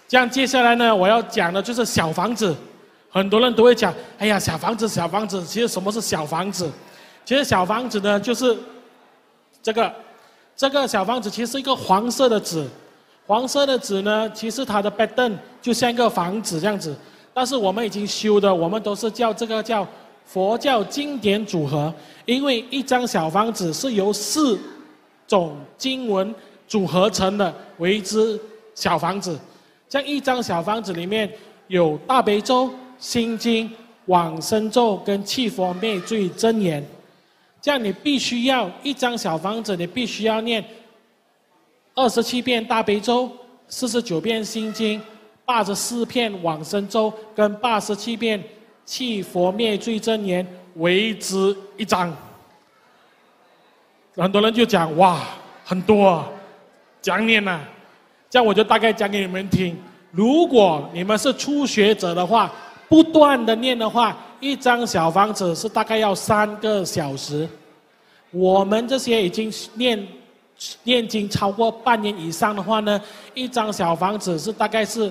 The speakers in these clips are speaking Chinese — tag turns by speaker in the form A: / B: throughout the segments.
A: 这样接下来呢，我要讲的就是小房子。很多人都会讲，哎呀，小房子，小房子。其实什么是小房子？其实小房子呢，就是这个小房子，其实是一个黄色的纸。黄色的纸呢，其实它的 pattern 就像一个房子这样子。但是我们已经修的，我们都是叫这个叫佛教经典组合，因为一张小房子是由4种经文组合成的，为之小房子。这样一张小房子里面有大悲咒、心经、往生咒跟七佛灭罪真言。这样你必须要一张小房子，你必须要念27遍大悲咒、49遍心经、84遍往生咒跟87遍七佛灭罪真言，为之一张。很多人就讲哇，很多啊，讲念啊。这样我就大概讲给你们听。如果你们是初学者的话，不断的念的话，一张小房子是大概要3个小时。我们这些已经念经超过半年以上的话呢，一张小房子是大概是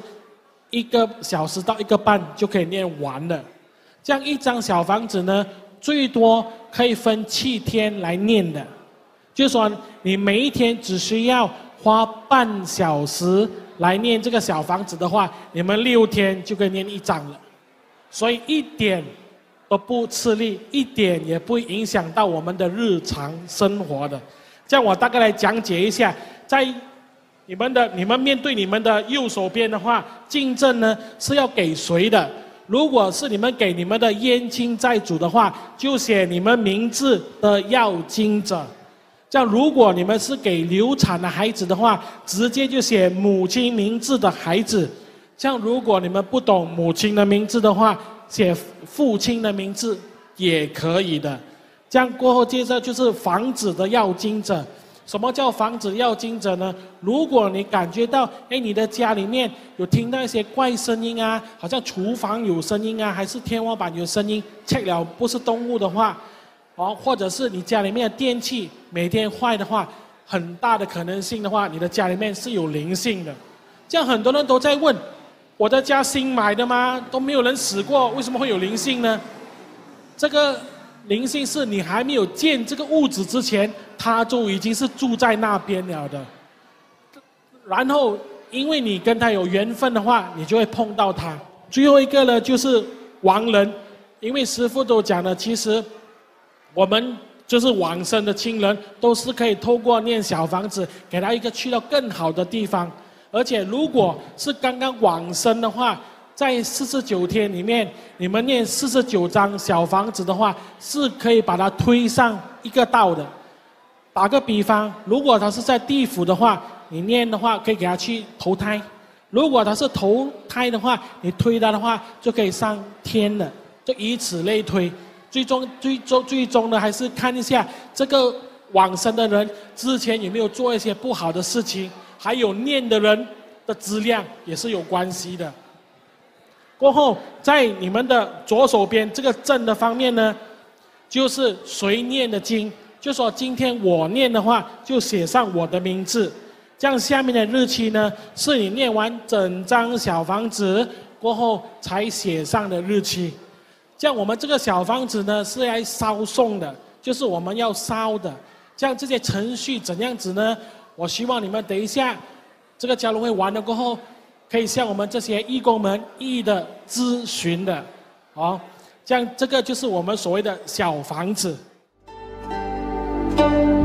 A: 1个小时到1个半就可以念完了。这样一张小房子呢，最多可以分7天来念的，就是说你每一天只需要花半小时来念这个小房子的话，你们6天就可以念1张了。所以一点都不吃力，一点也不会影响到我们的日常生活的。这样我大概来讲解一下，在你们面对你们的右手边的话，敬赠呢是要给谁的？如果是你们给你们的冤亲债主的话，就写你们名字的要经者。这样，如果你们是给流产的孩子的话，直接就写母亲名字的孩子。这样，如果你们不懂母亲的名字的话，写父亲的名字也可以的。这样过后，接着就是房子的要经者。什么叫房子要经者呢？如果你感觉到，你的家里面有听到一些怪声音啊，好像厨房有声音啊，还是天花板有声音，check 了不是动物的话，或者是你家里面的电器每天坏的话，很大的可能性的话，你的家里面是有灵性的。这样很多人都在问，我的家新买的吗？都没有人死过，为什么会有灵性呢？这个灵性是你还没有建这个屋子之前，他就已经是住在那边了的。然后因为你跟他有缘分的话，你就会碰到他。最后一个呢，就是亡人，因为师父都讲了，其实我们就是往生的亲人，都是可以透过念小房子，给他一个去到更好的地方。而且如果是刚刚往生的话，在49天里面，你们念49张小房子的话，是可以把它推上一个道的。打个比方，如果他是在地府的话，你念的话可以给他去投胎；如果他是投胎的话，你推他的话就可以上天了，就以此类推。最终呢，还是看一下这个往生的人之前有没有做一些不好的事情，还有念的人的质量也是有关系的。过后，在你们的左手边这个正的方面呢，就是谁念的经，就说今天我念的话，就写上我的名字。这样下面的日期呢，是你念完整张小房子过后才写上的日期。这样我们这个小房子呢是来烧送的，就是我们要烧的。这样这些程序怎样子呢？我希望你们等一下这个交流会完了过后，可以向我们这些义工们一一的咨询的。这样这个就是我们所谓的小房子。